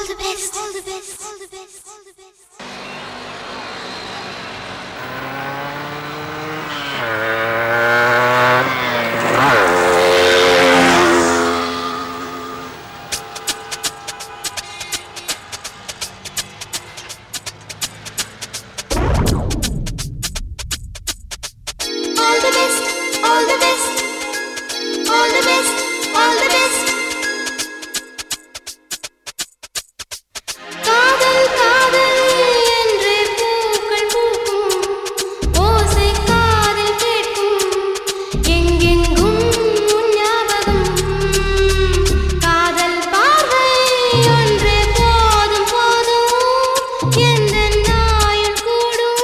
the best, all the best, all the best, all the best. All the best, all the best, all the best, all the best. காதல் காதல் என்று பூக்கள் பூக்கும் ஓசை காதில் கேட்கும் எங்கெங்கும் உன் ஞாபகம் காதல் பார்வை ஒன்றே போதும் போதும் எந்தன் ஆயுள் கூடும்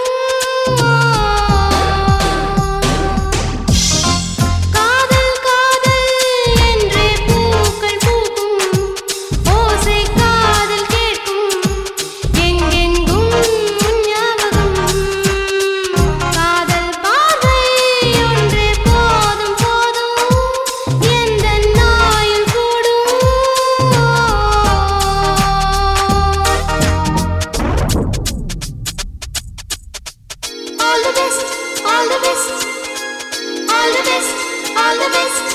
காதல் காதல் என்றே பூக்கள் பூக்கும் ஓசை காதில் கேட்கும் எங்கெங்கும் உன் ஞாபகம் காதல் பார்வை ஒன்றே போதும் போதும் எந்தன் ஆயுள் கூடும் All the best, all the best, all the best, all the best.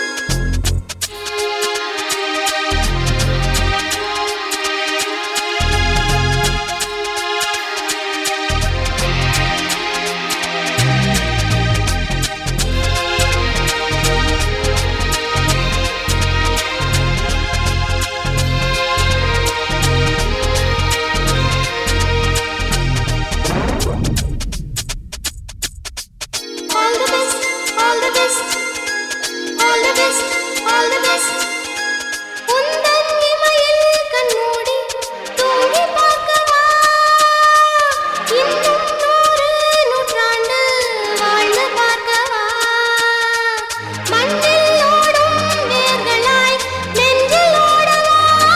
All the best, all the best, all the best, all the best. உந்தன் இமையில் கண்மூடி தூங்கி பார்க்கவா இன்னும் 100 நூற்றாண்டு வாழ்ந்து பார்க்கவா மண்ணில் ஓடும் வேர்களாய் நெஞ்சில் ஓடவா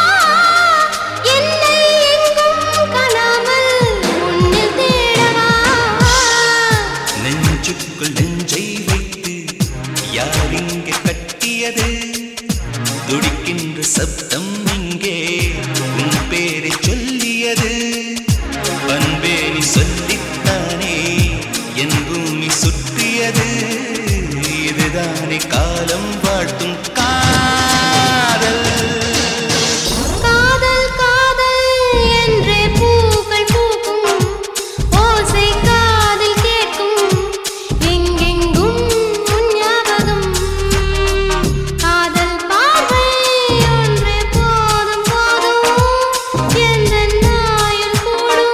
என்னை எங்கும் காணாமல் உன்னில் தேடவா நெஞ்சுக்குள் நெஞ்சை வைத்து யார் இங்கே கட்டியது துடிக்கின்ற சப்தம் இங்கே உன் பேரை சொல்லியது அன்பே நீ சொல்லித்தானே என் பூமி சுற்றியது இதுதானே காலம் வாழ்த்தும் காதல் காதல் காதல் என்றே பூக்கள் பூக்கும் ஓசை காதில் கேட்கும் எங்கெங்கும் உன் ஞாபகம் காதல் பார்வை ஒன்றே போதும் போதும் எந்தன் ஆயுள் கூடும்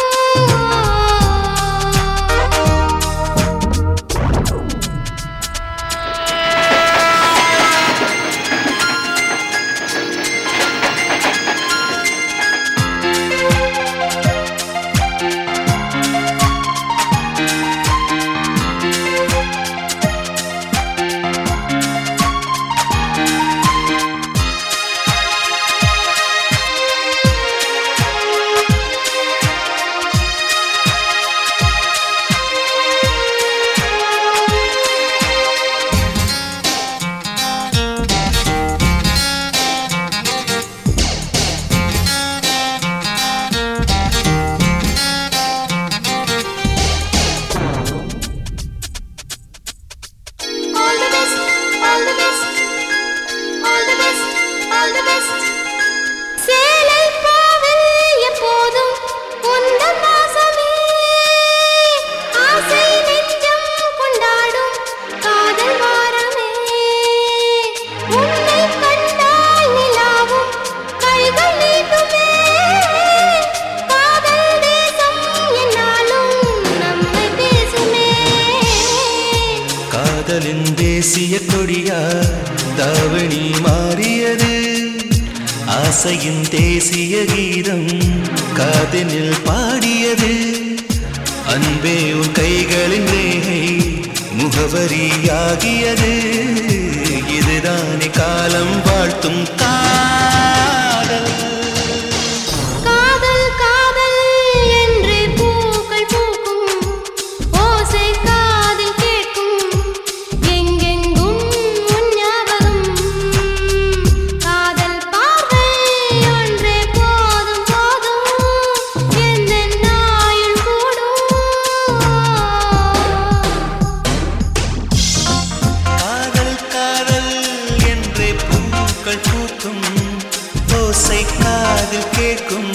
All the best, all the best, all the best, all the best. சேலை பாவில் எப்போதும் உந்தன் வாசமே ஆசை நெஞ்சம் கொண்டாடும் காதல் வாரமே உன்னை கண்டால் நிலாவும் கைகள் நீட்டுமே காதல் தேசம் என்னாலும் நம்மை பேசுமே காதலின் தேசிய கொடியா தாவணி மாறியது ஆசையின் தேசிய கீதம் காதினில் பாடியது அன்பே உன் கைகளின் ரேகை முகவரியாகியது இதுதானே காலம் வாழ்த்தும் காதல் காதல் காதல் என்றே பூக்கள் பூக்கும் ஓசை காதில் கேட்கும் எங்கெங்கும் உன் ஞாபகம் காதல் பார்வை ஒன்றே போதும் பூக்கள் பூக்கும் ஓசை காதில் கேட்கும்